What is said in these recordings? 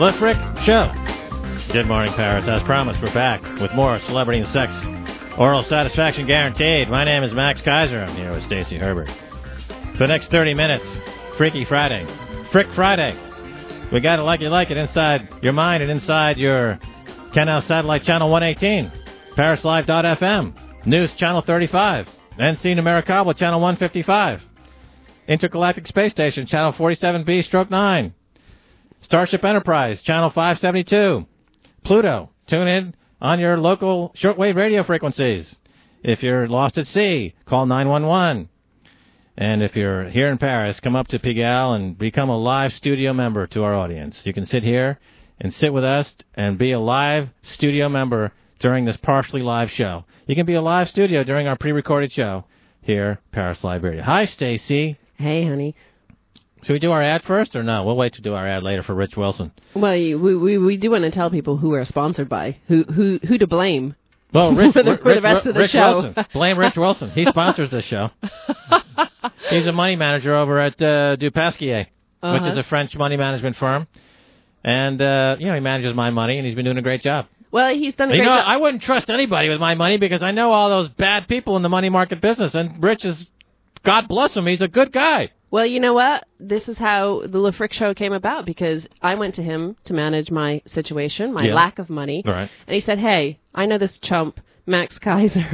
Le Frick Show. Good morning, Paris. As promised, we're back with more celebrity and sex. Oral satisfaction guaranteed. My name is Max Kaiser. I'm here with Stacey Herbert. For the next 30 minutes, Freaky Friday. Frick Friday. We got it like you like it inside your mind and inside your Canal Satellite Channel 118, ParisLive.fm, News Channel 35, NC Numericable Channel 155, Intergalactic Space Station Channel 47B/9, Starship Enterprise Channel 572, Pluto. Tune in on your local shortwave radio frequencies. If you're lost at sea, call 911. And if you're here in Paris, come up to Pigalle and become a live studio member to our audience. You can sit here and sit with us and be a live studio member during this partially live show. You can be a live studio during our pre-recorded show here, Paris Live Radio. Hi, Stacey. Hey, honey. Should we do our ad first or no? We'll wait to do our ad later for Rich Wilson. Well, we do want to tell people who we're sponsored by, who to blame. Well, Rich, for the rest of the Rich show. Wilson. Blame Rich Wilson. He sponsors this show. He's a money manager over at Dupasquier, which is a French money management firm. And, he manages my money, and he's been doing a great job. Well, he's done a great job. I wouldn't trust anybody with my money because I know all those bad people in the money market business, and Rich is, God bless him, he's a good guy. Well, you know what? This is how the Le Frick Show came about, because I went to him to manage my situation, my lack of money. Right. And he said, hey, I know this chump, Max Kaiser.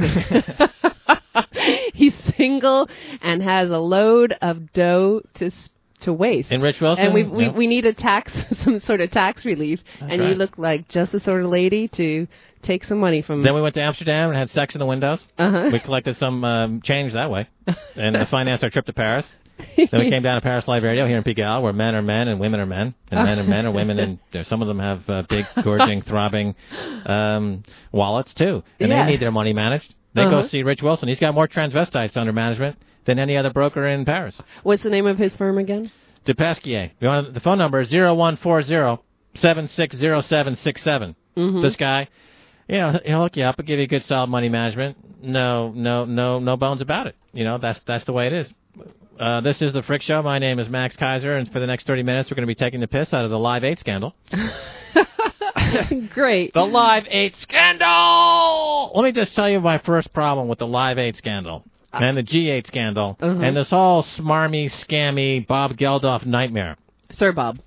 He's single and has a load of dough to waste. And Rich Wilson? And we need some sort of tax relief. That's and right. you look like just the sort of lady to take some money from. Then we went to Amsterdam and had sex in the windows. Uh-huh. We collected some change that way and financed our trip to Paris. Then we came down to Paris Live Radio here in Pigalle, where men are men and women are men, and men are men and women, and some of them have big, gorging, throbbing wallets, too. And they need their money managed. They go see Rich Wilson. He's got more transvestites under management than any other broker in Paris. What's the name of his firm again? Dupasquier. The phone number is 0140-760767. This guy, he'll hook you up and give you good, solid money management. No bones about it. That's the way it is. This is the Frick Show. My name is Max Kaiser, and for the next 30 minutes, we're going to be taking the piss out of the Live 8 scandal. Great. The Live 8 scandal! Let me just tell you my first problem with the Live 8 scandal and the G8 scandal and this whole smarmy, scammy Bob Geldof nightmare. Sir Bob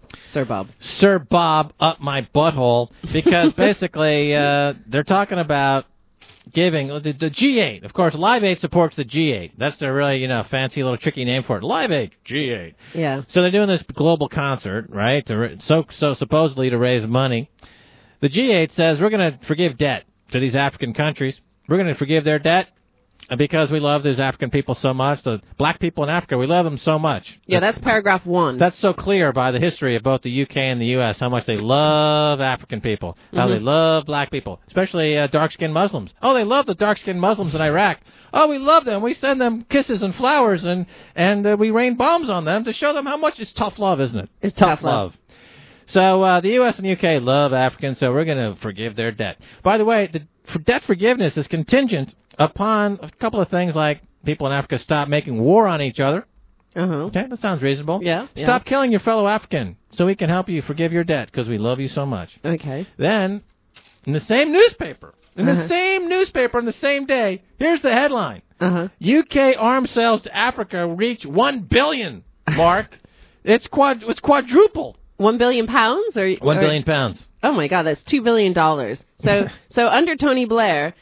up my butthole, because basically they're talking about giving the G8. Of course, Live 8 supports the G8. That's their really, fancy little tricky name for it. Live 8, G8. Yeah. So they're doing this global concert, right? So supposedly to raise money. The G8 says we're going to forgive debt to these African countries. We're going to forgive their debt because we love these African people so much. The black people in Africa, we love them so much. Yeah, that's paragraph 1. That's so clear by the history of both the UK and the US, how much they love African people, how they love black people, especially dark-skinned Muslims. Oh, they love the dark-skinned Muslims in Iraq. Oh, we love them. We send them kisses and flowers, and we rain bombs on them to show them how much it's tough love, isn't it? It's tough love. So the US and the UK love Africans, so we're going to forgive their debt. By the way, debt forgiveness is contingent upon a couple of things, like people in Africa stop making war on each other. Okay, that sounds reasonable. Yeah. Stop killing your fellow African so we can help you forgive your debt because we love you so much. Okay. Then, in the same newspaper, on the same day, here's the headline. UK arms sales to Africa reach 1 billion mark. It's quadrupled. 1 billion pounds? 1 billion pounds. Oh, my God, that's $2 billion. So under Tony Blair,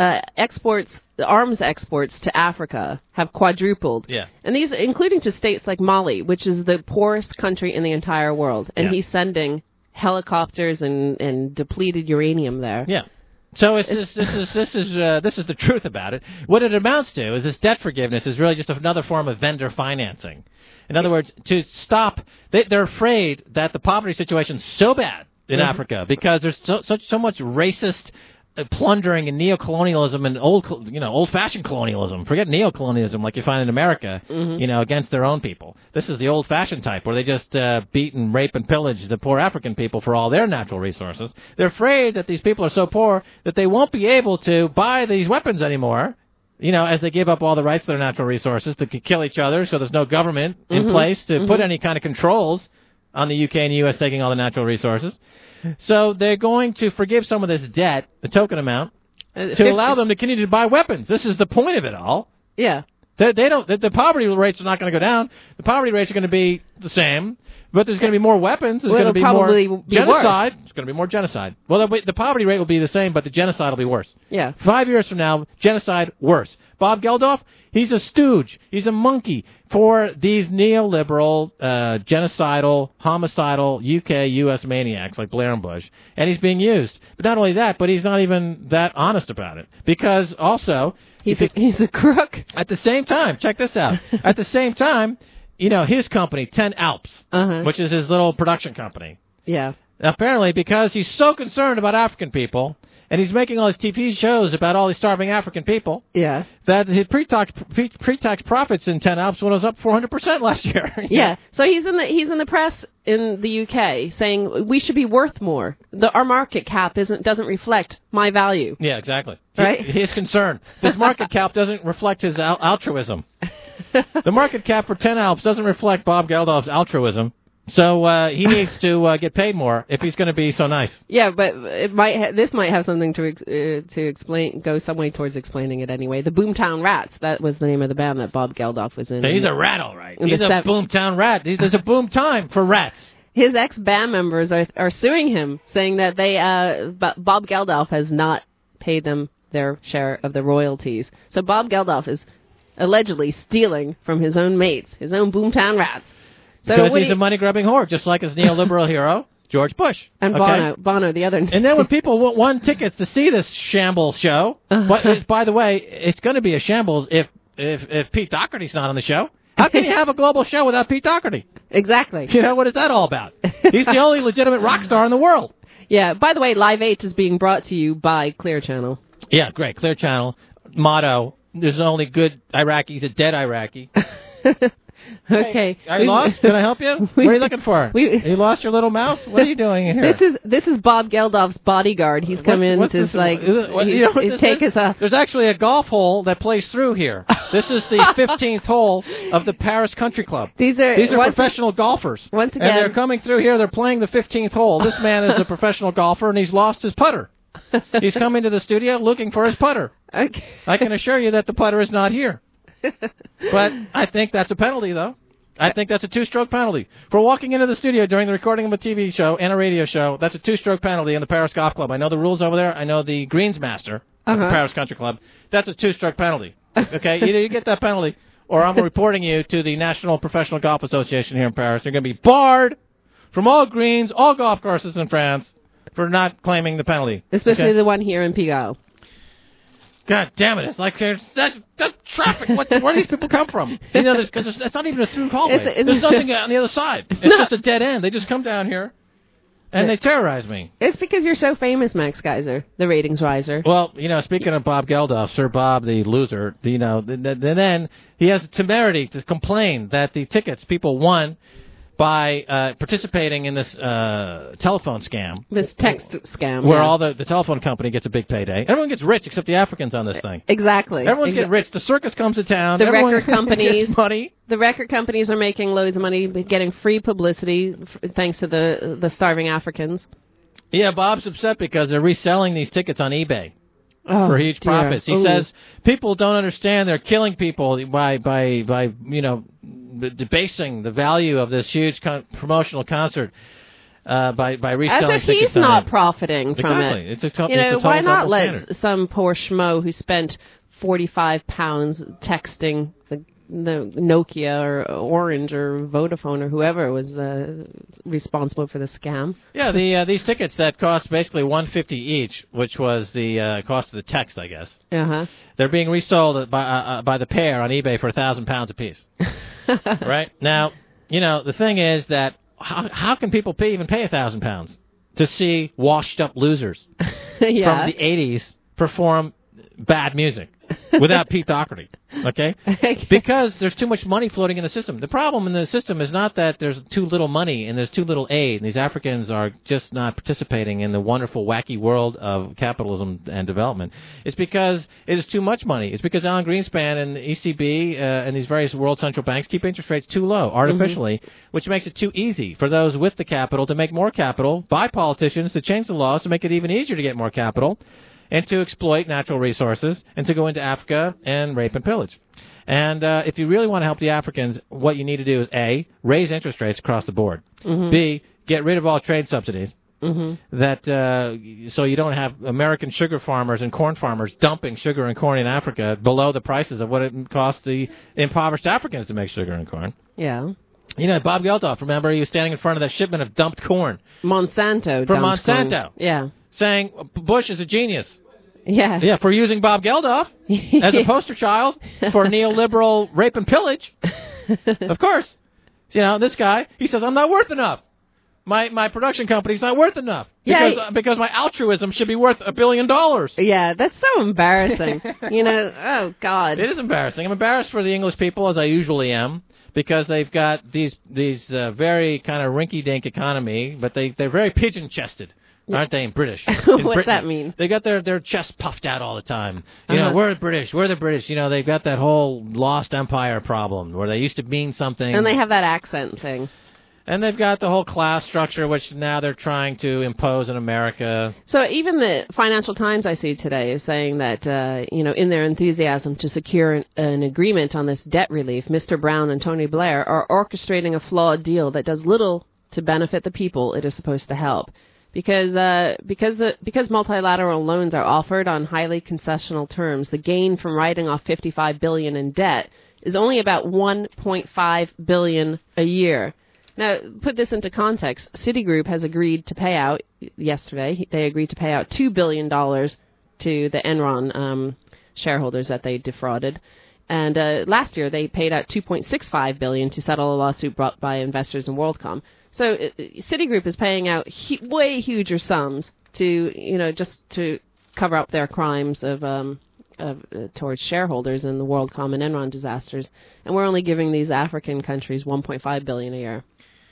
arms exports to Africa have quadrupled. Yeah. And these, including to states like Mali, which is the poorest country in the entire world. And he's sending helicopters and depleted uranium there. Yeah. So this is the truth about it. What it amounts to is this debt forgiveness is really just another form of vendor financing. In other words, to stop, they're afraid that the poverty situation is so bad in Africa because there's so much racist plundering and neocolonialism and old-fashioned colonialism. Forget neocolonialism like you find in America, against their own people. This is the old-fashioned type where they just beat and rape and pillage the poor African people for all their natural resources. They're afraid that these people are so poor that they won't be able to buy these weapons anymore, as they give up all the rights to their natural resources to kill each other, so there's no government in place to put any kind of controls on the UK and the US taking all the natural resources. So they're going to forgive some of this debt, the token amount, to allow them to continue to buy weapons. This is the point of it all. Yeah. The poverty rates are not going to go down. The poverty rates are going to be the same, but there's going to be more weapons. There's going to be more genocide. There's going to be more genocide. Well, the poverty rate will be the same, but the genocide will be worse. Yeah. 5 years from now, genocide worse. Bob Geldof, he's a stooge. He's a monkey for these neoliberal, genocidal, homicidal UK, US maniacs like Blair and Bush, and he's being used. But not only that, but he's not even that honest about it, because also he's a crook. At the same time, check this out. At the same time, his company, 10 Alps, which is his little production company. Yeah. Apparently, because he's so concerned about African people, and he's making all these TV shows about all these starving African people, yeah, that his pre-tax profits in 10 Alps was up 400% last year. Yeah. So he's in the press in the UK saying we should be worth more. Our market cap doesn't reflect my value. Yeah, exactly. Right? His concern. His market cap doesn't reflect his altruism. The market cap for 10 Alps doesn't reflect Bob Geldof's altruism. So he needs to get paid more if he's going to be so nice. Yeah, but this might have something to explain. Go some way towards explaining it anyway. The Boomtown Rats. That was the name of the band that Bob Geldof was in. He's a rat, all right. He's a Boomtown Rat. There's a boom time for rats. His ex-band members are suing him, saying that Bob Geldof has not paid them their share of the royalties. So Bob Geldof is allegedly stealing from his own mates, his own Boomtown Rats. So because he's a money-grubbing whore, just like his neoliberal hero, George Bush. And Bono, the other. And then when people won tickets to see this shambles show, but by the way, it's going to be a shambles if Pete Doherty's not on the show. How can you have a global show without Pete Doherty? Exactly. What is that all about? He's the only legitimate rock star in the world. Yeah. By the way, Live 8 is being brought to you by Clear Channel. Yeah, great. Clear Channel. Motto, there's only good Iraqis, a dead Iraqi. Okay. Hey, are you lost? Can I help you? What are you looking for? You lost your little mouse? What are you doing in here? This is Bob Geldof's bodyguard. He's come in to take us off. There's actually a golf hole that plays through here. This is the 15th hole of the Paris Country Club. These are professional golfers. Once again, and they're coming through here. They're playing the 15th hole. This man is a professional golfer, and he's lost his putter. He's coming to the studio looking for his putter. Okay. I can assure you that the putter is not here. But I think that's a penalty, though. I think that's a 2-stroke penalty. For walking into the studio during the recording of a TV show and a radio show, that's a 2-stroke penalty in the Paris Golf Club. I know the rules over there. I know the greensmaster of the Paris Country Club. That's a 2-stroke penalty. Okay? Either you get that penalty, or I'm reporting you to the National Professional Golf Association here in Paris. You're going to be barred from all greens, all golf courses in France for not claiming the penalty. Especially the one here in Pigalle. God damn it! It's like that's traffic. Where do these people come from? Because it's not even a through hallway. There's nothing on the other side. It's just a dead end. They just come down here, and they terrorize me. It's because you're so famous, Max Geiser, the ratings riser. Well, speaking of Bob Geldof, Sir Bob the loser, then he has the temerity to complain that the tickets people won by participating in this telephone scam. This text scam. Where all the telephone company gets a big payday. Everyone gets rich except the Africans on this thing. Exactly. Everyone's getting rich. The circus comes to town. The record companies gets money. The record companies are making loads of money, getting free publicity thanks to the starving Africans. Yeah, Bob's upset because they're reselling these tickets on eBay. For huge profits. He says people don't understand they're killing people by debasing the value of this huge promotional concert by reselling tickets. As if he's not profiting from it. It's a total why not let standard. some poor schmo who spent £45 texting the Nokia or Orange or Vodafone or whoever was responsible for the scam. Yeah, these tickets that cost basically $150 each, which was the cost of the text, I guess. They're being resold by the pair on eBay for £1,000 apiece. Right now, the thing is that how can people even pay £1,000 to see washed-up losers from the '80s perform bad music without Pete Doherty, okay? Because there's too much money floating in the system. The problem in the system is not that there's too little money and there's too little aid, and these Africans are just not participating in the wonderful, wacky world of capitalism and development. It's because it is too much money. It's because Alan Greenspan and the ECB and these various world central banks keep interest rates too low artificially, which makes it too easy for those with the capital to make more capital, by politicians to change the laws to make it even easier to get more capital, and to exploit natural resources, and to go into Africa and rape and pillage. And if you really want to help the Africans, what you need to do is, A, raise interest rates across the board. B, get rid of all trade subsidies. That so you don't have American sugar farmers and corn farmers dumping sugar and corn in Africa below the prices of what it costs the impoverished Africans to make sugar and corn. Yeah. You know, Bob Geldof, remember, he was standing in front of that shipment of dumped corn. Monsanto. From dumped Monsanto. corn. Yeah. Saying Bush is a genius. Yeah. Yeah, for using Bob Geldof as a poster child for neoliberal rape and pillage. Of course. You know, this guy, he says, I'm not worth enough. My production company's not worth enough. Because my altruism should be worth $1 billion. Yeah, that's so embarrassing. You know, oh, God. It is embarrassing. I'm embarrassed for the English people, as I usually am, because they've got these very kind of rinky-dink economy, but they're very pigeon-chested. Aren't they, in British? What's that mean? They got their chests puffed out all the time. You know, we're British. We're the British. You know, they've got that whole lost empire problem where they used to mean something. And they have that accent thing. And they've got the whole class structure, which now they're trying to impose in America. So even the Financial Times I see today is saying that, in their enthusiasm to secure an agreement on this debt relief, Mr. Brown and Tony Blair are orchestrating a flawed deal that does little to benefit the people it is supposed to help. Because multilateral loans are offered on highly concessional terms, the gain from writing off $55 billion in debt is only about $1.5 billion a year. Now, put this into context. Citigroup has agreed to pay out yesterday. They agreed to pay out $2 billion to the Enron shareholders that they defrauded. And last year, they paid out $2.65 billion to settle a lawsuit brought by investors in WorldCom. So Citigroup is paying out way huger sums to, just to cover up their crimes towards shareholders in the WorldCom and Enron disasters, and we're only giving these African countries $1.5 billion a year.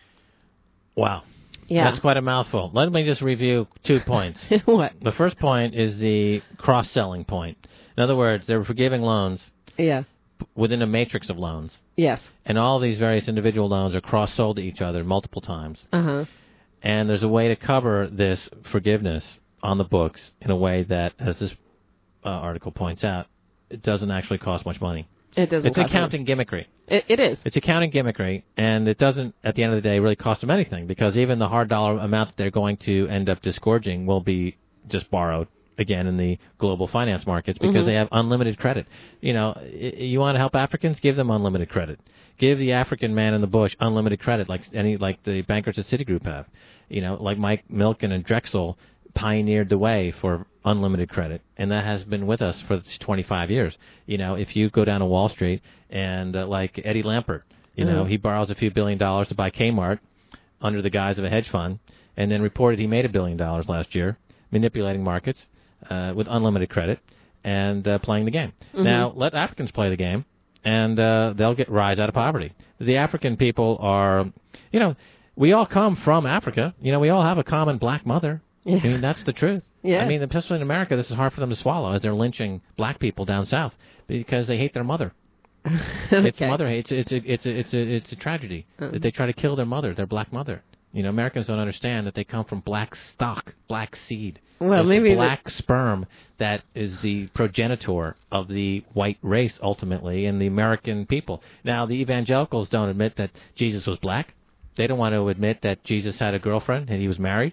Wow. Yeah. That's quite a mouthful. Let me just review 2 points. What? The first point is the cross-selling point. In other words, they're forgiving loans. Yeah. Within a matrix of loans. Yes. And all these various individual loans are cross-sold to each other multiple times. Uh-huh. And there's a way to cover this forgiveness on the books in a way that, as this article points out, it doesn't actually cost much money. It doesn't. It's accounting gimmickry. It is. It's accounting gimmickry, and it doesn't, at the end of the day, really cost them anything, because even the hard dollar amount that they're going to end up disgorging will be just borrowed, again, in the global finance markets, because they have unlimited credit. You know, you want to help Africans? Give them unlimited credit. Give the African man in the bush unlimited credit, like the bankers at Citigroup have. You know, like Mike Milken and Drexel pioneered the way for unlimited credit, and that has been with us for 25 years. You know, if you go down to Wall Street and like Eddie Lampert, you know, he borrows a few $1 billion to buy Kmart under the guise of a hedge fund, and then reported he made $1 billion last year, manipulating markets with unlimited credit and playing the game. Now, let Africans play the game, and they'll rise out of poverty. The African people are, you know, we all come from Africa. You know, we all have a common black mother. Yeah. I mean, that's the truth. Yeah. I mean, especially in America, this is hard for them to swallow as they're lynching black people down south because they hate their mother. Okay. It's mother hate. It's a tragedy that they try to kill their mother, their black mother. You know, Americans don't understand that they come from black stock, black seed. Well, There's maybe black sperm that is the progenitor of the white race ultimately and the American people. Now, the evangelicals don't admit that Jesus was black. They don't want to admit that Jesus had a girlfriend and he was married,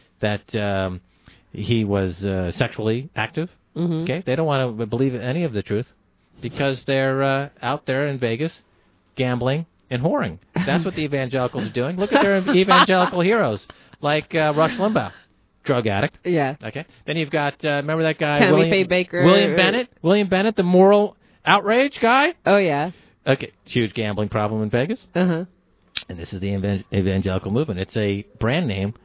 that he was sexually active. Okay, they don't want to believe any of the truth because they're out there in Vegas gambling and whoring. That's what the evangelicals are doing. Look at their evangelical heroes like Rush Limbaugh, drug addict. Yeah. Okay. Then you've got remember that guy Tammy Faye Baker. William Bennett, the moral outrage guy. Oh yeah. Okay, huge gambling problem in Vegas. Uh-huh. And this is the evangelical movement. It's a brand name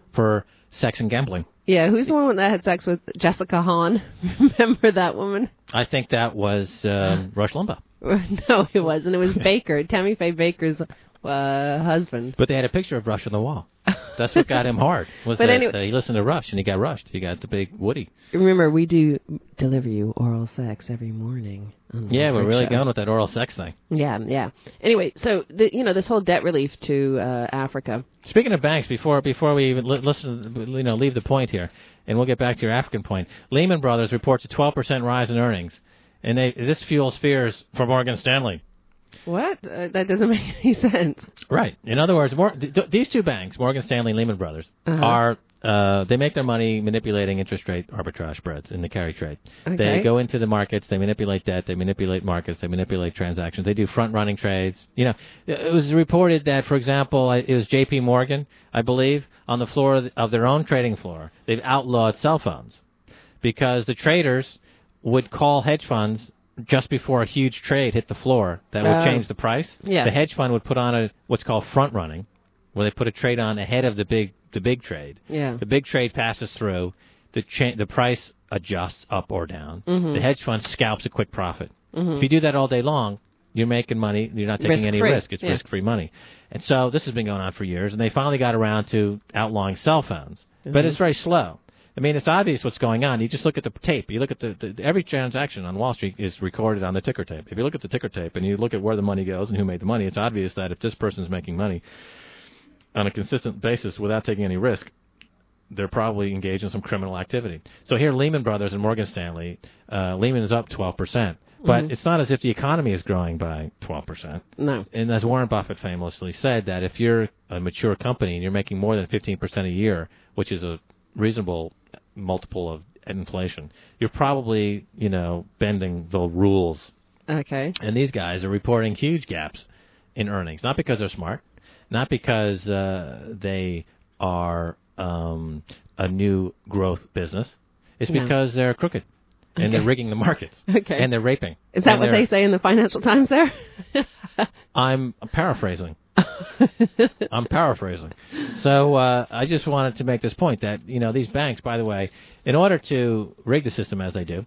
for sex and gambling. Yeah, who's the one that had sex with Jessica Hahn? Remember that woman? I think that was Rush Limbaugh. No, it wasn't. It was Baker, Tammy Faye Baker's husband. But they had a picture of Rush on the wall. That's what got him hard. Was But that anyway- he listened to Rush and he got rushed. He got the big Woody. Remember, we do deliver you oral sex every morning. On the Yeah, we're Fred really Show. going with that oral sex thing. Yeah. Anyway, so this whole debt relief to Africa. Speaking of banks, before we even leave the point here, and we'll get back to your African point. Lehman Brothers reports a 12% rise in earnings, and this fuels fears for Morgan Stanley. What? That doesn't make any sense. Right. In other words, these two banks, Morgan Stanley and Lehman Brothers, are they make their money manipulating interest rate arbitrage spreads in the carry trade. Okay. They go into the markets, they manipulate debt, they manipulate markets, they manipulate transactions. They do front-running trades. It was reported that, for example, it was J.P. Morgan, I believe, on the floor of their own trading floor, they've outlawed cell phones because the traders would call hedge funds just before a huge trade hit the floor that would change the price. Yeah. The hedge fund would put on what's called front running, where they put a trade on ahead of the big trade. Yeah. The big trade passes through, the price adjusts up or down. Mm-hmm. The hedge fund scalps a quick profit. Mm-hmm. If you do that all day long, you're making money. You're not taking any risk. It's risk-free money. And so this has been going on for years, and they finally got around to outlawing cell phones. Mm-hmm. But it's very slow. I mean, it's obvious what's going on. You just look at the tape. You look at every transaction on Wall Street is recorded on the ticker tape. If you look at the ticker tape and you look at where the money goes and who made the money, it's obvious that if this person's making money on a consistent basis without taking any risk, they're probably engaged in some criminal activity. So here, Lehman Brothers and Morgan Stanley, Lehman is up 12%. But it's not as if the economy is growing by 12%. No. And as Warren Buffett famously said, that if you're a mature company and you're making more than 15% a year, which is a reasonable multiple of inflation, you're probably, bending the rules. Okay. And these guys are reporting huge gaps in earnings, not because they're smart, not because they are a new growth business. It's because they're crooked. And they're rigging the markets. Okay. And they're raping. Is that what they say in the Financial Times there? I'm paraphrasing. So I just wanted to make this point that, these banks, by the way, in order to rig the system as they do,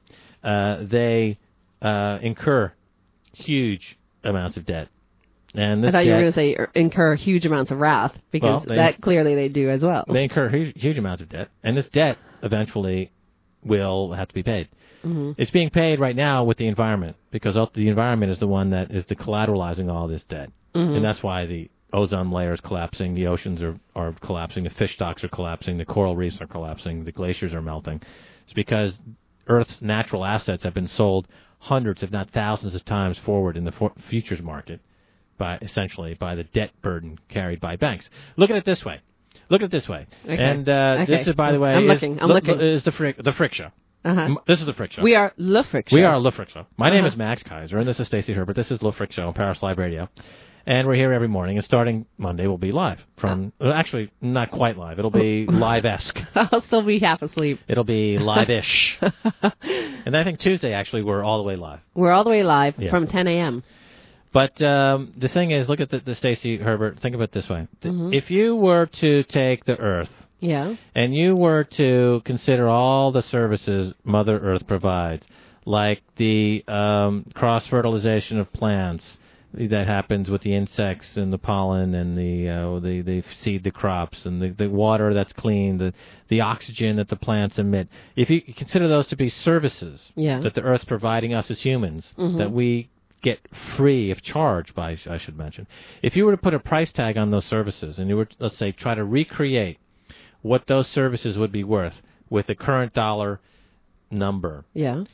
they incur huge amounts of debt. And this I thought you were debt, going to say incur huge amounts of wrath, because that clearly they do as well. They incur huge amounts of debt, and this debt eventually will have to be paid. Mm-hmm. It's being paid right now with the environment, because the environment is the one that is the collateralizing all this debt. Mm-hmm. And that's why the ozone layer is collapsing, the oceans are collapsing, the fish stocks are collapsing, the coral reefs are collapsing, the glaciers are melting. It's because Earth's natural assets have been sold hundreds, if not thousands of times forward in the futures market by the debt burden carried by banks. Look at it this way. Okay. And this is, by the way, I'm looking. Is the Frick Show. Uh-huh. This is the Frick Show. We are Le Frick Show. We are Le Frick Show. My name is Max Kaiser, and this is Stacey Herbert. This is Le Frick Show on Paris Live Radio. And we're here every morning, and starting Monday, we'll be live. Actually, not quite live. It'll be live-esque. I'll still be half asleep. It'll be live-ish. And I think Tuesday, actually, we're all the way live. We're all the way live from 10 a.m. But the thing is, look at the Stacey Herbert. Think of it this way. Mm-hmm. If you were to take the Earth, and you were to consider all the services Mother Earth provides, like the cross-fertilization of plants that happens with the insects and the pollen and they seed the crops, and the water that's clean, the oxygen that the plants emit. If you consider those to be services that the Earth's providing us as humans, that we get free of charge by, I should mention. If you were to put a price tag on those services and you were, let's say, try to recreate what those services would be worth with the current dollar number. Yeah.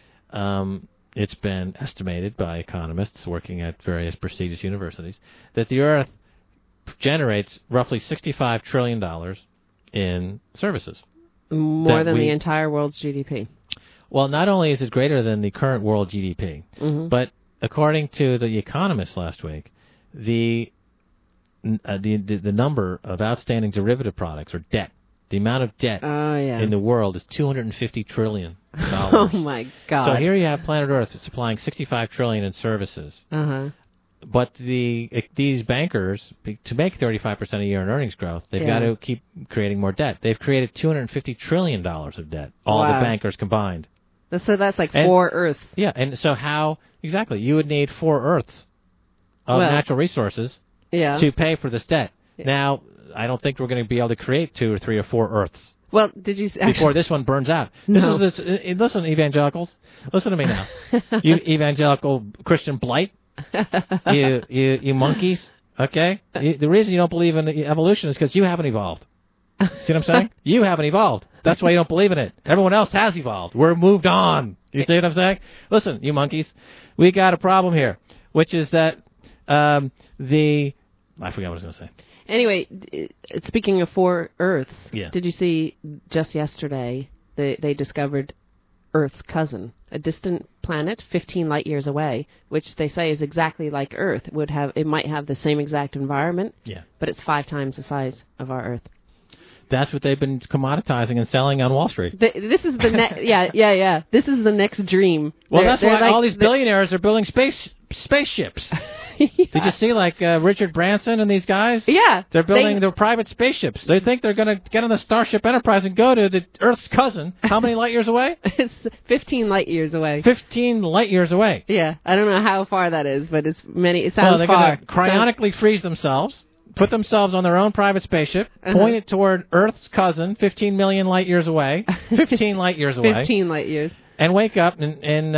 It's been estimated by economists working at various prestigious universities that the Earth generates roughly $65 trillion in services. More than the entire world's GDP. Well, not only is it greater than the current world GDP, but according to The Economist last week, the number of outstanding derivative products, or debt, the amount of debt in the world is $250 trillion. Oh my God! So here you have planet Earth supplying $65 trillion in services. But these bankers, to make 35% a year in earnings growth, they've got to keep creating more debt. They've created $250 trillion of debt, all the bankers combined. So that's like 4 Earths. Yeah, and so how, exactly, you would need 4 Earths of natural resources to pay for this debt. Yeah. Now, I don't think we're going to be able to create 2 or 3 or 4 Earths. Well, did you actually, before this one burns out? No. Listen, evangelicals, listen to me now. You evangelical Christian blight. you monkeys, okay? The reason you don't believe in evolution is because you haven't evolved. See what I'm saying? You haven't evolved. That's why you don't believe in it. Everyone else has evolved. We're moved on. You see what I'm saying? Listen, you monkeys, we got a problem here, which is that I forgot what I was going to say. Anyway, speaking of 4 Earths, did you see just yesterday they discovered Earth's cousin, a distant planet 15 light years away, which they say is exactly like Earth. It might have the same exact environment, but it's 5 times the size of our Earth. That's what they've been commoditizing and selling on Wall Street. This is the next, This is the next dream. Well, that's why all these billionaires are building spaceships. Did you see, Richard Branson and these guys? Yeah. They're building their private spaceships. They think they're going to get on the Starship Enterprise and go to the Earth's cousin. How many light years away? It's 15 light years away. 15 light years away. Yeah. I don't know how far that is, but it's many. It sounds they're far. They're going to cryonically freeze themselves, put themselves on their own private spaceship, point it toward Earth's cousin, 15 million light years away. 15 light years away. 15 light years. And wake up and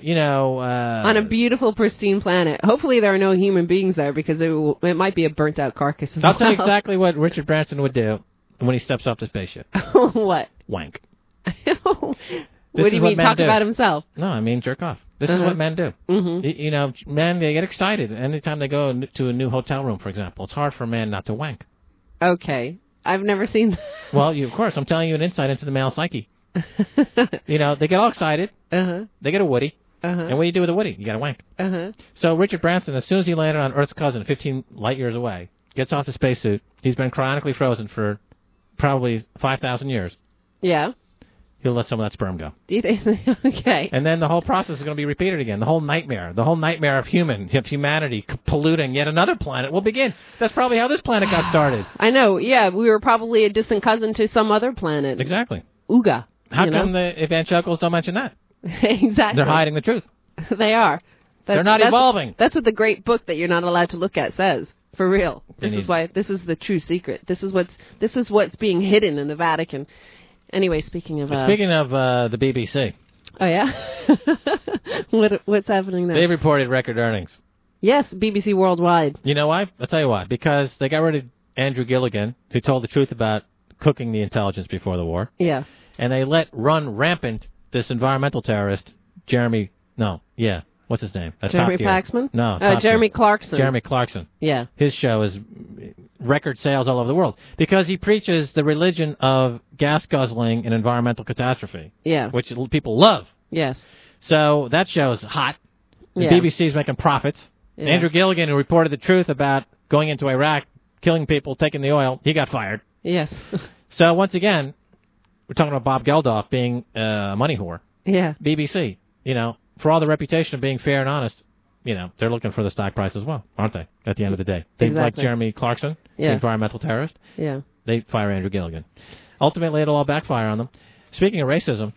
on a beautiful, pristine planet. Hopefully there are no human beings there because it might be a burnt-out carcass as I'll tell you exactly what Richard Branson would do when he steps off the spaceship. What? Wank. What do you mean, talk about himself? No, I mean jerk off. This is what men do. Mm-hmm. Men, they get excited anytime they go to a new hotel room, for example. It's hard for a man not to wank. Okay. I've never seen that. Well, of course, I'm telling you an insight into the male psyche. They get all excited. They get a woody. And what do you do with a woody? You got to wank. So Richard Branson, as soon as he landed on Earth's cousin, 15 light years away, gets off the spacesuit. He's been cryonically frozen for probably 5,000 years. Yeah. He'll let some of that sperm go. Okay. And then the whole process is going to be repeated again. The whole nightmare of humanity polluting yet another planet will begin. That's probably how this planet got started. I know. Yeah, we were probably a distant cousin to some other planet. Exactly. Ooga. How come the evangelicals don't mention that? Exactly. They're hiding the truth. They are. They're not evolving. That's what the great book that you're not allowed to look at says. For real. This is the true secret. This is what's being hidden in the Vatican. Anyway, speaking of the BBC. Oh yeah. What's happening there? They reported record earnings. Yes, BBC Worldwide. You know why? I'll tell you why. Because they got rid of Andrew Gilligan, who told the truth about cooking the intelligence before the war. Yeah. And they let run rampant this environmental terrorist, what's his name? Jeremy Paxman? No. Jeremy Clarkson. Jeremy Clarkson. Yeah. His show is record sales all over the world because he preaches the religion of gas guzzling and environmental catastrophe. Yeah. Which people love. Yes. So that show is hot. The BBC's making profits. Yeah. Andrew Gilligan, who reported the truth about going into Iraq, killing people, taking the oil, he got fired. Yes. So once again, we're talking about Bob Geldof being a money whore. Yeah. BBC, for all the reputation of being fair and honest, they're looking for the stock price as well, aren't they? At the end of the day, they like Jeremy Clarkson, the environmental terrorist. Yeah. They fire Andrew Gilligan. Ultimately, it'll all backfire on them. Speaking of racism,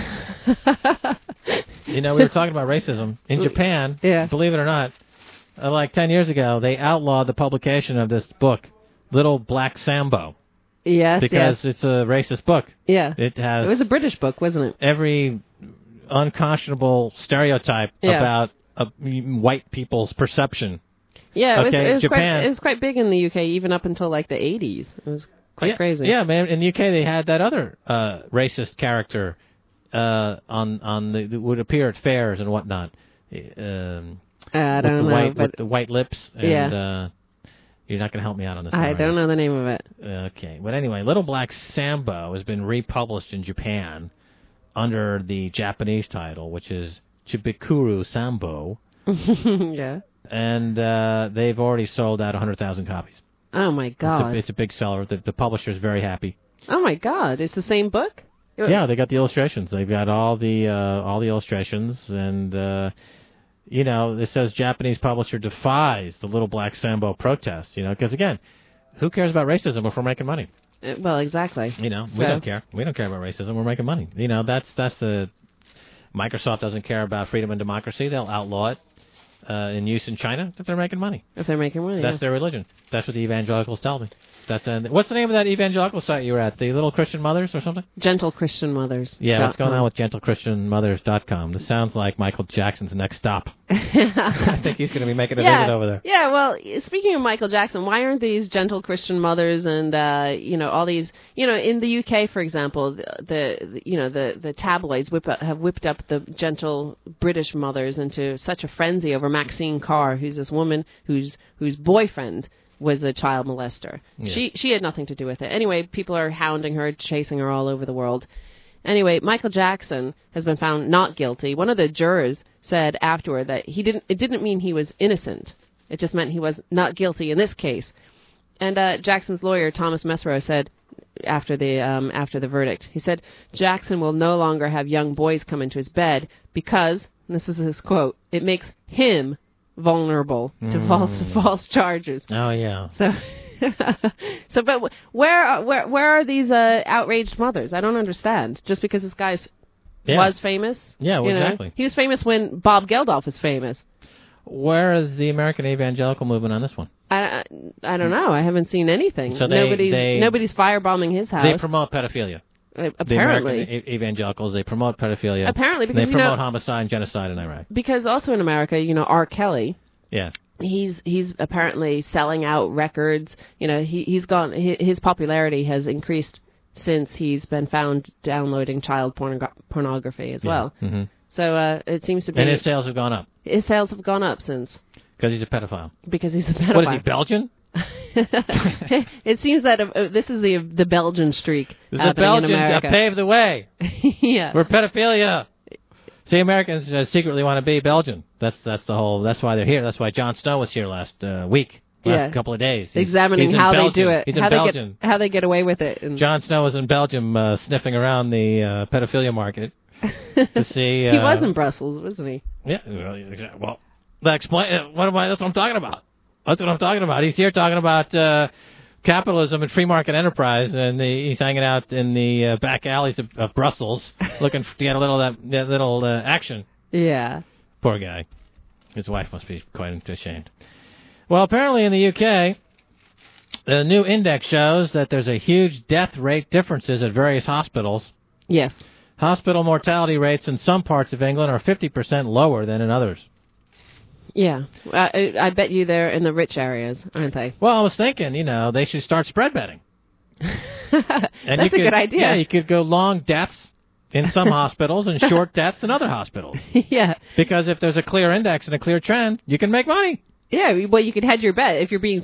we were talking about racism in Japan. Yeah. Believe it or not, like 10 years ago, they outlawed the publication of this book, Little Black Sambo. Yes. Because it's a racist book. Yeah. It was a British book, wasn't it? Every unconscionable stereotype about white people's perception. Yeah, Japan. It was quite big in the UK, even up until like the 80s. It was quite crazy. Yeah, man. In the UK, they had that other racist character that would appear at fairs and whatnot. I don't know. With the white lips. And, you're not going to help me out on this one. I don't know the name of it. Okay. But anyway, Little Black Sambo has been republished in Japan under the Japanese title, which is Chibikuru Sambo. Yeah. And they've already sold out 100,000 copies. Oh, my God. It's a big seller. The publisher's very happy. Oh, my God. It's the same book? Yeah, they got the illustrations. They've got all the illustrations, and It says Japanese publisher defies the Little Black Sambo protest, because, again, who cares about racism if we're making money? Well, exactly. We don't care. We don't care about racism. We're making money. That's the... Microsoft doesn't care about freedom and democracy. They'll outlaw it in use in China if they're making money. If they're making money, That's their religion. That's what the evangelicals tell me. What's the name of that evangelical site you were at? The Little Christian Mothers or something? Gentle Christian Mothers. Yeah, what's going on with gentlechristianmothers.com? This sounds like Michael Jackson's next stop. I think he's going to be making a visit over there. Yeah, well, speaking of Michael Jackson, why aren't these Gentle Christian Mothers and, all these, in the UK, for example, the tabloids have whipped up the gentle British mothers into such a frenzy over Maxine Carr, who's this woman whose boyfriend was a child molester. Yeah. She had nothing to do with it. Anyway, people are hounding her, chasing her all over the world. Anyway, Michael Jackson has been found not guilty. One of the jurors said afterward that it didn't mean he was innocent. It just meant he was not guilty in this case. And Jackson's lawyer, Thomas Mesro, said after the verdict, he said, Jackson will no longer have young boys come into his bed because, and this is his quote, it makes him vulnerable to false charges. Oh yeah. But where are these outraged mothers? I don't understand. Just because this guy was famous? Yeah, well, exactly. He was famous when Bob Geldof was famous. Where is the American evangelical movement on this one? I don't know. I haven't seen anything. So nobody's firebombing his house. They promote pedophilia. Apparently. The American evangelicals, they promote pedophilia. Apparently, because they promote homicide and genocide in Iraq. Because also in America, R. Kelly. Yeah. He's apparently selling out records. He's gone. His popularity has increased since he's been found downloading child pornography as well. Mm-hmm. So it seems to be. And his sales have gone up. His sales have gone up since. Because he's a pedophile. Because he's a pedophile. What is he, Belgian? It seems that this is the Belgian streak. The Belgians paved the way. Yeah. For pedophilia. See, Americans secretly want to be Belgian. That's why they're here. That's why Jon Snow was here last couple of days. Examining how they do it. He's in Belgium. How they get away with it. Jon Snow was in Belgium sniffing around the pedophilia market to see. He was in Brussels, wasn't he? Yeah. Well, that's what I'm talking about. That's what I'm talking about. He's here talking about capitalism and free market enterprise, and he's hanging out in the back alleys of Brussels, looking to get a little action. Yeah. Poor guy. His wife must be quite ashamed. Well, apparently in the UK, the new index shows that there's a huge death rate differences at various hospitals. Yes. Hospital mortality rates in some parts of England are 50% lower than in others. Yeah. I bet you they're in the rich areas, aren't they? Well, I was thinking, they should start spread betting. That's a good idea. Yeah, you could go long deaths in some hospitals and short deaths in other hospitals. Yeah. Because if there's a clear index and a clear trend, you can make money. Yeah, well, you could hedge your bet. If you're being